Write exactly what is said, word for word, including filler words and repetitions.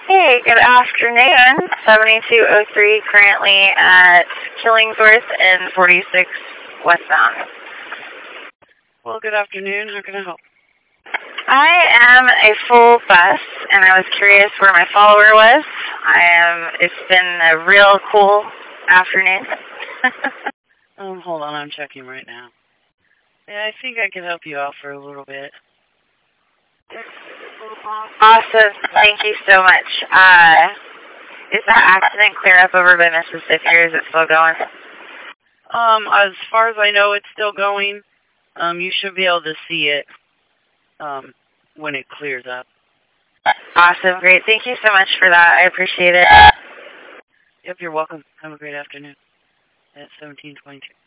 Hey, good afternoon. seventy-two oh three currently at Killingsworth and forty-six westbound. Well, good afternoon. How can I help? I am a full bus, and I was curious where my follower was. I am. It's been a real cool afternoon. um, hold on. I'm checking right now. Yeah, I think I can help you out for a little bit. Awesome. Thank you so much. Uh, is that accident clear up over by Mississippi, or is it still going? Um, as far as I know, it's still going. Um, you should be able to see it um, when it clears up. Awesome. Great. Thank you so much for that. I appreciate it. Yep, you're welcome. Have a great afternoon. At seventeen twenty-two.